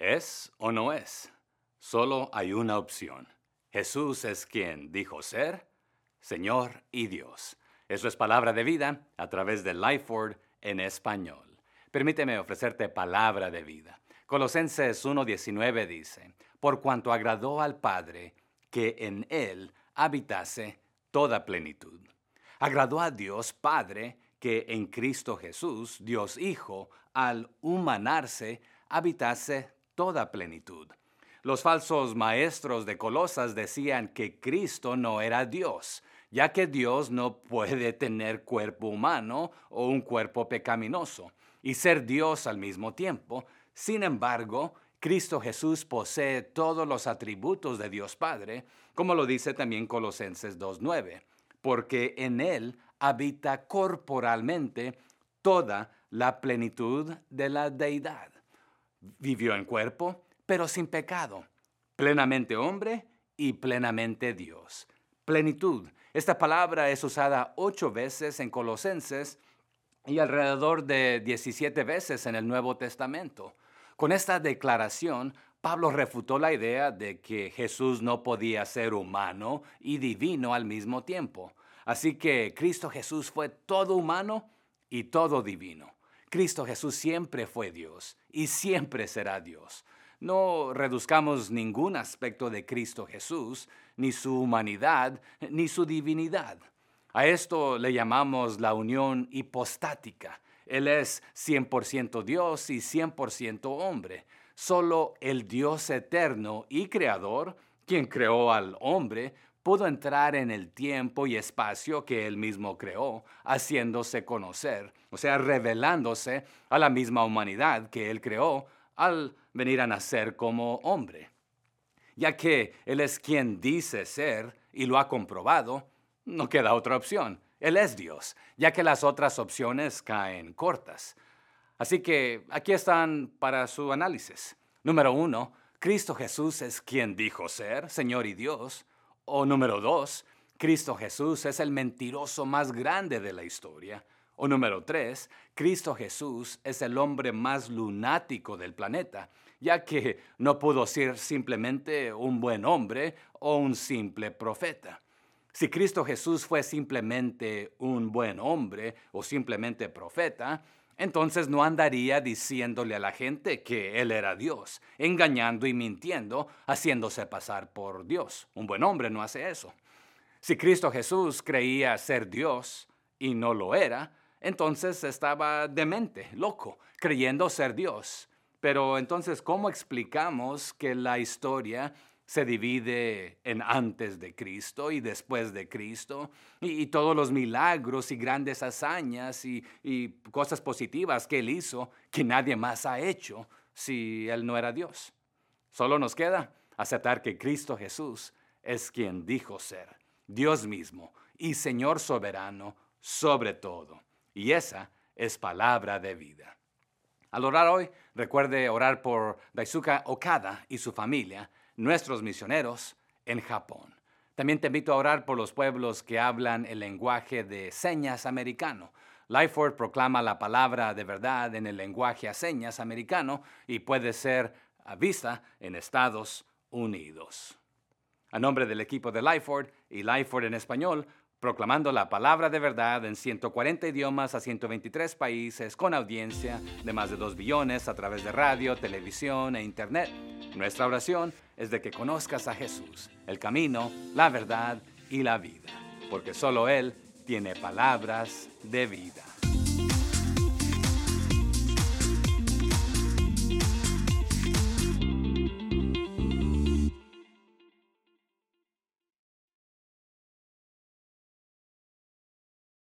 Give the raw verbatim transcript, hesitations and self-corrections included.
¿Es o no es? Solo hay una opción. Jesús es quien dijo ser Señor y Dios. Eso es palabra de vida a través de Lifeword en español. Permíteme ofrecerte palabra de vida. Colosenses uno diecinueve dice, por cuanto agradó al Padre que en Él habitase toda plenitud. Agradó a Dios Padre que en Cristo Jesús, Dios Hijo, al humanarse, habitase toda plenitud. Los falsos maestros de Colosas decían que Cristo no era Dios, ya que Dios no puede tener cuerpo humano o un cuerpo pecaminoso y ser Dios al mismo tiempo. Sin embargo, Cristo Jesús posee todos los atributos de Dios Padre, como lo dice también Colosenses dos nueve, porque en Él habita corporalmente toda la plenitud de la deidad. Vivió en cuerpo, pero sin pecado, plenamente hombre y plenamente Dios. Plenitud. Esta palabra es usada ocho veces en Colosenses y alrededor de diecisiete veces en el Nuevo Testamento. Con esta declaración, Pablo refutó la idea de que Jesús no podía ser humano y divino al mismo tiempo. Así que Cristo Jesús fue todo humano y todo divino. Cristo Jesús siempre fue Dios y siempre será Dios. No reduzcamos ningún aspecto de Cristo Jesús, ni su humanidad, ni su divinidad. A esto le llamamos la unión hipostática. Él es cien por ciento Dios y cien por ciento hombre. Solo el Dios eterno y creador, quien creó al hombre, pudo entrar en el tiempo y espacio que él mismo creó, haciéndose conocer, o sea, revelándose a la misma humanidad que él creó al venir a nacer como hombre. Ya que él es quien dice ser y lo ha comprobado, no queda otra opción. Él es Dios, ya que las otras opciones caen cortas. Así que aquí están para su análisis. Número uno, Cristo Jesús es quien dijo ser, Señor y Dios. O número dos, Cristo Jesús es el mentiroso más grande de la historia. O número tres, Cristo Jesús es el hombre más lunático del planeta, ya que no pudo ser simplemente un buen hombre o un simple profeta. Si Cristo Jesús fue simplemente un buen hombre o simplemente profeta, entonces no andaría diciéndole a la gente que Él era Dios, engañando y mintiendo, haciéndose pasar por Dios. Un buen hombre no hace eso. Si Cristo Jesús creía ser Dios y no lo era, entonces estaba demente, loco, creyendo ser Dios. Pero entonces, ¿cómo explicamos que la historia se divide en antes de Cristo y después de Cristo, y, y todos los milagros y grandes hazañas y, y cosas positivas que Él hizo que nadie más ha hecho si Él no era Dios? Solo nos queda aceptar que Cristo Jesús es quien dijo ser, Dios mismo y Señor soberano sobre todo. Y esa es palabra de vida. Al orar hoy, recuerde orar por Daisuke Okada y su familia, nuestros misioneros en Japón. También te invito a orar por los pueblos que hablan el lenguaje de señas americano. Lifeword proclama la palabra de verdad en el lenguaje a señas americano y puede ser vista en Estados Unidos. A nombre del equipo de Lifeword y Lifeword en español, proclamando la palabra de verdad en ciento cuarenta idiomas a ciento veintitrés países con audiencia de más de dos billones a través de radio, televisión e internet. Nuestra oración es de que conozcas a Jesús, el camino, la verdad y la vida, porque solo Él tiene palabras de vida.